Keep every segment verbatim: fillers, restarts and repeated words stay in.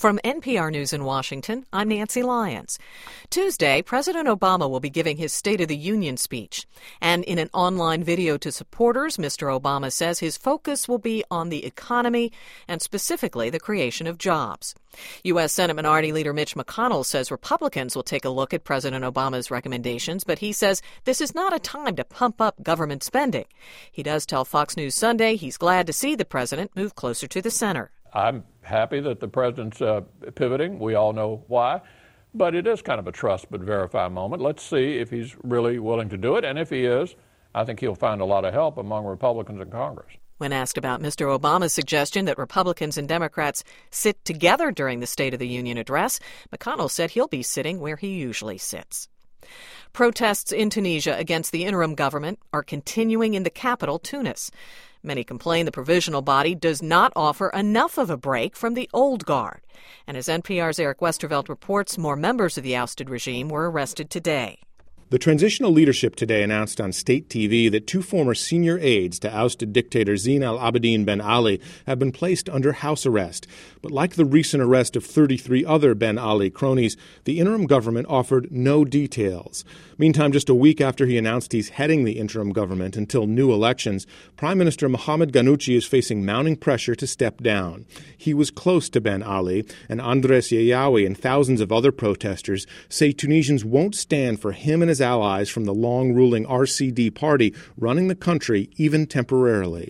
From N P R News in Washington, I'm Nancy Lyons. Tuesday, President Obama will be giving his State of the Union speech. And in an online video to supporters, Mister Obama says his focus will be on the economy and specifically the creation of jobs. U S. Senate Minority Leader Mitch McConnell says Republicans will take a look at President Obama's recommendations, but he says this is not a time to pump up government spending. He does tell Fox News Sunday he's glad to see the president move closer to the center. I'm happy that the president's uh, pivoting. We all know why. But it is kind of a trust but verify moment. Let's see if he's really willing to do it. And if he is, I think he'll find a lot of help among Republicans in Congress. When asked about Mister Obama's suggestion that Republicans and Democrats sit together during the State of the Union address, McConnell said he'll be sitting where he usually sits. Protests in Tunisia against the interim government are continuing in the capital, Tunis. Many complain the provisional body does not offer enough of a break from the old guard. And as N P R's Eric Westervelt reports, more members of the ousted regime were arrested today. The transitional leadership today announced on state T V that two former senior aides to ousted dictator Zine al-Abidine Ben Ali have been placed under house arrest. But like the recent arrest of thirty-three other Ben Ali cronies, the interim government offered no details. Meantime, just a week after he announced he's heading the interim government until new elections, Prime Minister Mohamed Ghannouchi is facing mounting pressure to step down. He was close to Ben Ali, and Andres Yayaoui and thousands of other protesters say Tunisians won't stand for him and his allies from the long-ruling R C D party running the country even temporarily.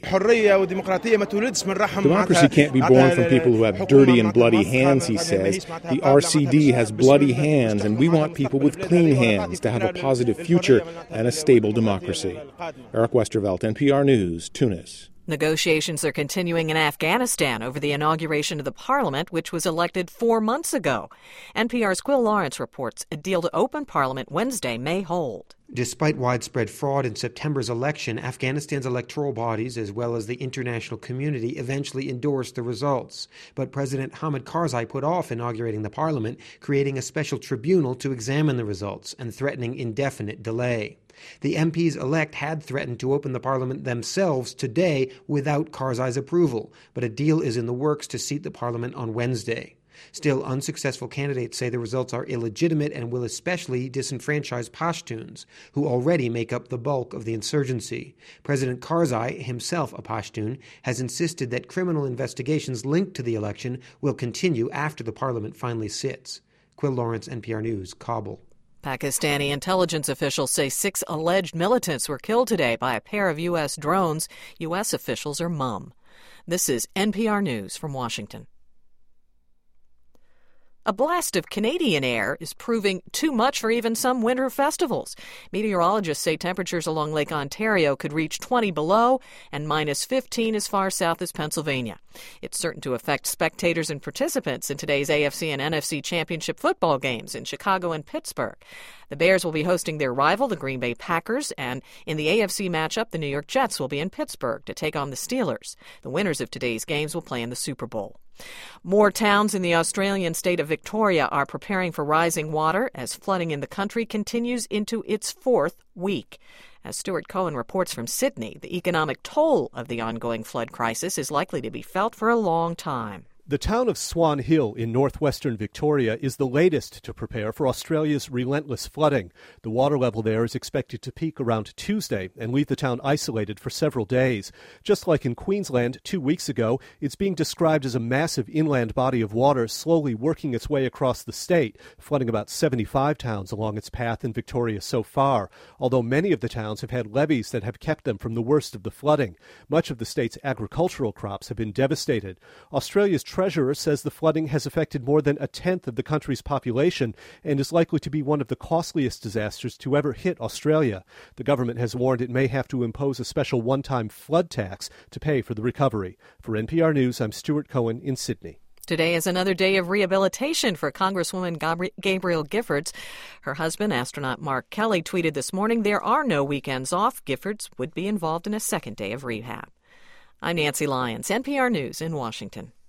Democracy can't be born from people who have dirty and bloody hands, he says. The R C D has bloody hands, and we want people with clean hands to have a positive future and a stable democracy. Eric Westervelt, N P R News, Tunis. Negotiations are continuing in Afghanistan over the inauguration of the parliament, which was elected four months ago. N P R's Quill Lawrence reports a deal to open parliament Wednesday may hold. Despite widespread fraud in September's election, Afghanistan's electoral bodies, as well as the international community, eventually endorsed the results. But President Hamid Karzai put off inaugurating the parliament, creating a special tribunal to examine the results and threatening indefinite delay. The M Ps-elect had threatened to open the parliament themselves today without Karzai's approval, but a deal is in the works to seat the parliament on Wednesday. Still, unsuccessful candidates say the results are illegitimate and will especially disenfranchise Pashtuns, who already make up the bulk of the insurgency. President Karzai, himself a Pashtun, has insisted that criminal investigations linked to the election will continue after the parliament finally sits. Quill Lawrence, N P R News, Kabul. Pakistani intelligence officials say six alleged militants were killed today by a pair of U S drones. U S officials are mum. This is N P R News from Washington. A blast of Canadian air is proving too much for even some winter festivals. Meteorologists say temperatures along Lake Ontario could reach twenty below and minus fifteen as far south as Pennsylvania. It's certain to affect spectators and participants in today's A F C and N F C championship football games in Chicago and Pittsburgh. The Bears will be hosting their rival, the Green Bay Packers, and in the A F C matchup, the New York Jets will be in Pittsburgh to take on the Steelers. The winners of today's games will play in the Super Bowl. More towns in the Australian state of Victoria are preparing for rising water as flooding in the country continues into its fourth week. As Stuart Cohen reports from Sydney, the economic toll of the ongoing flood crisis is likely to be felt for a long time. The town of Swan Hill in northwestern Victoria is the latest to prepare for Australia's relentless flooding. The water level there is expected to peak around Tuesday and leave the town isolated for several days. Just like in Queensland two weeks ago, it's being described as a massive inland body of water slowly working its way across the state, flooding about seventy-five towns along its path in Victoria so far, although many of the towns have had levees that have kept them from the worst of the flooding. Much of the state's agricultural crops have been devastated. Australia's treasurer says the flooding has affected more than a tenth of the country's population and is likely to be one of the costliest disasters to ever hit Australia. The government has warned it may have to impose a special one-time flood tax to pay for the recovery. For N P R News, I'm Stuart Cohen in Sydney. Today is another day of rehabilitation for Congresswoman Gabrielle Giffords. Her husband, astronaut Mark Kelly, tweeted this morning there are no weekends off. Giffords would be involved in a second day of rehab. I'm Nancy Lyons, N P R News in Washington.